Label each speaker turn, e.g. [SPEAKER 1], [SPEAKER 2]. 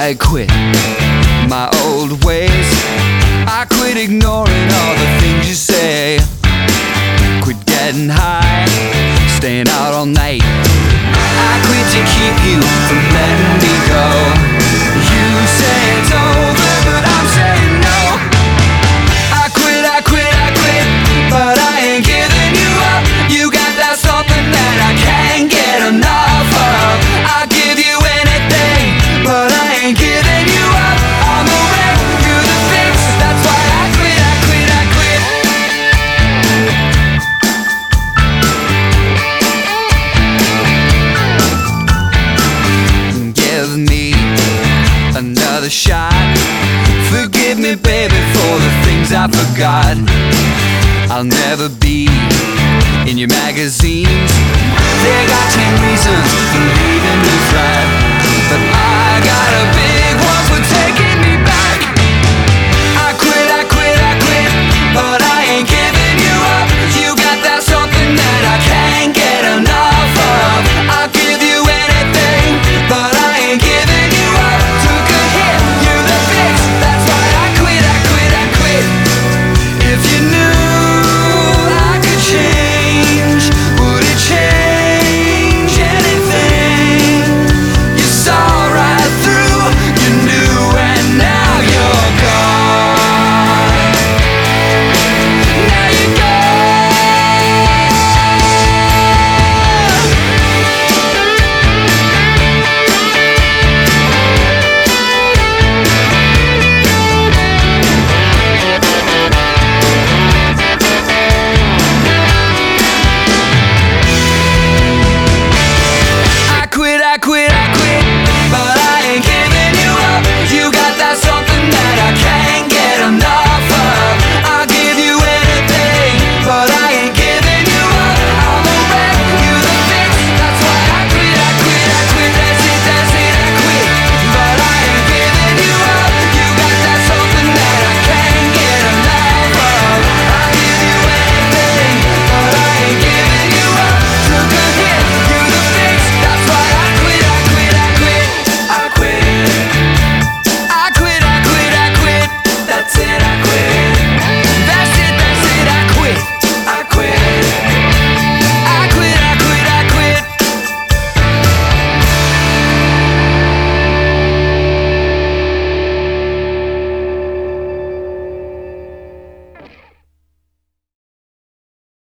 [SPEAKER 1] I quit my old ways. I quit ignoring all the things you say. Quit getting high, staying out all night. I quit to keep you from letting me go. You say it's over, but I'm saying no. I quit, but I ain't giving you up. You got that something that I can't get enough of. I'll give you anything, but I ain't giving you up. I'm the wreck, you're the fix. That's why I quit. Give me another shot. Forgive me, baby, for the things I forgot. I'll never be in your magazines. They got 10 reasons for leaving.